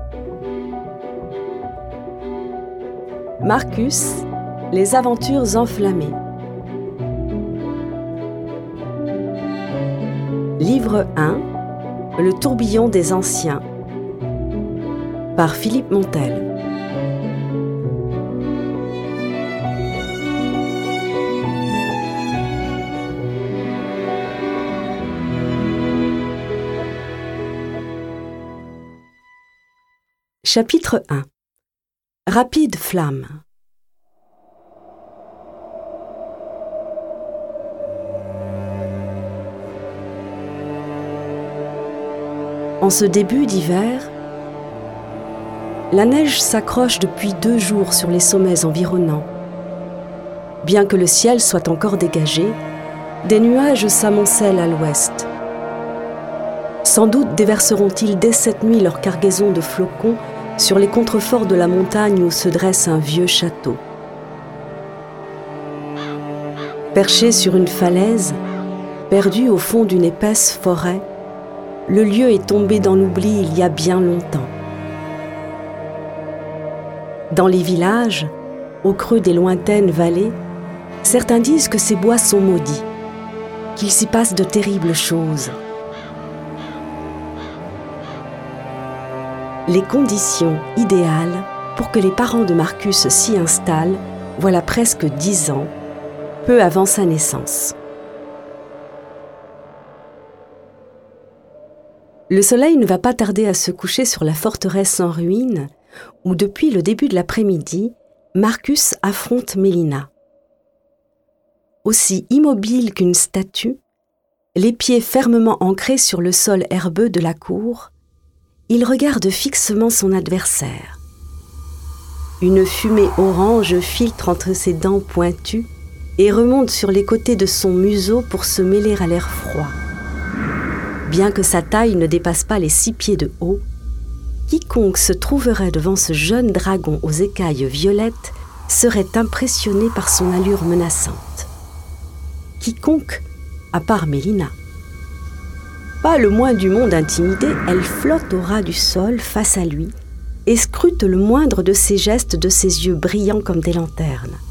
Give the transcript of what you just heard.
Marcus, les aventures enflammées. Livre 1, Le tourbillon des anciens, par Philippe Montel. Chapitre 1. Rapide flamme. En ce début d'hiver, la neige s'accroche depuis 2 jours sur les sommets environnants. Bien que le ciel soit encore dégagé, des nuages s'amoncellent à l'ouest. Sans doute déverseront-ils dès cette nuit leur cargaison de flocons sur les contreforts de la montagne où se dresse un vieux château. Perché sur une falaise, perdu au fond d'une épaisse forêt, le lieu est tombé dans l'oubli il y a bien longtemps. Dans les villages, au creux des lointaines vallées, certains disent que ces bois sont maudits, qu'il s'y passe de terribles choses. Les conditions idéales pour que les parents de Marcus s'y installent, voilà presque 10 ans, peu avant sa naissance. Le soleil ne va pas tarder à se coucher sur la forteresse en ruine, où depuis le début de l'après-midi, Marcus affronte Mélina. Aussi immobile qu'une statue, les pieds fermement ancrés sur le sol herbeux de la cour, il regarde fixement son adversaire. Une fumée orange filtre entre ses dents pointues et remonte sur les côtés de son museau pour se mêler à l'air froid. Bien que sa taille ne dépasse pas les 6 pieds de haut, quiconque se trouverait devant ce jeune dragon aux écailles violettes serait impressionné par son allure menaçante. Quiconque, à part Mélina. Pas le moins du monde intimidée, elle flotte au ras du sol face à lui et scrute le moindre de ses gestes de ses yeux brillants comme des lanternes.